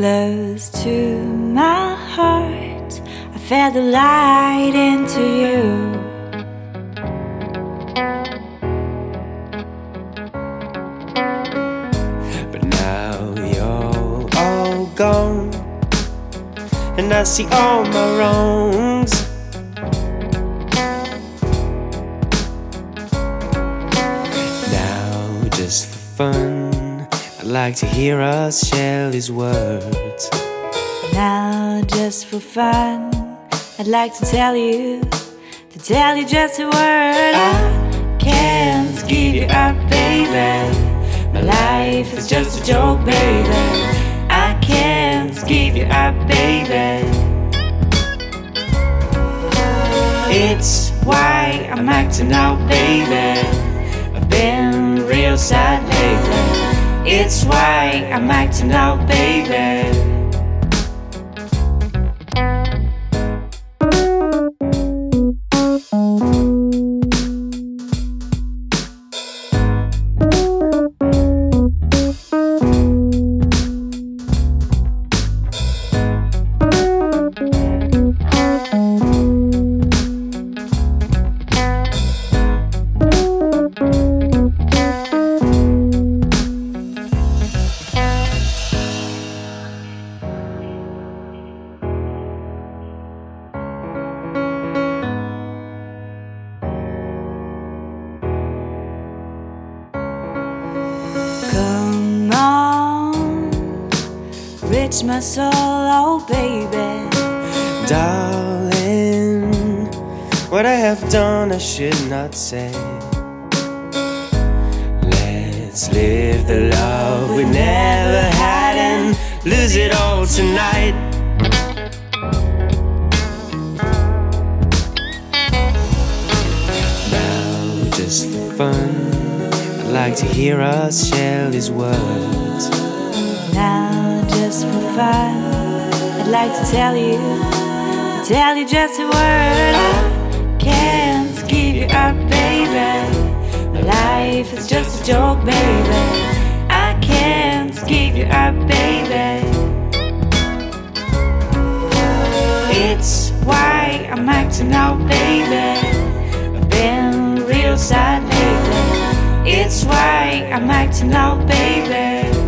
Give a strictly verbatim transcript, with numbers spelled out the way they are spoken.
Close to my heart, I fed the light into you. But now you're all gone, and I see all my wrongs. Now, just for fun, I'd like to hear us share these words. Now, just for fun, I'd like to tell you, to tell you just a word. I can't give you up, baby. My life is just a joke, baby. I can't give you up, baby. It's why I'm acting out, baby. I've been real sad lately. It's why I'm acting out, baby. Come on, rich my soul, oh baby. Darling, what I have done I should not say. Let's live the love we never had and lose it all tonight. Now, just for fun, I'd like to hear us share these words. Now, just for fun, I'd like to tell you, to tell you just a word. I can't give you up, baby. My life is just a joke, baby. I can't give you up, baby. It's why I'm acting out, baby. I've been real sad lately. It's why I'm acting out, baby.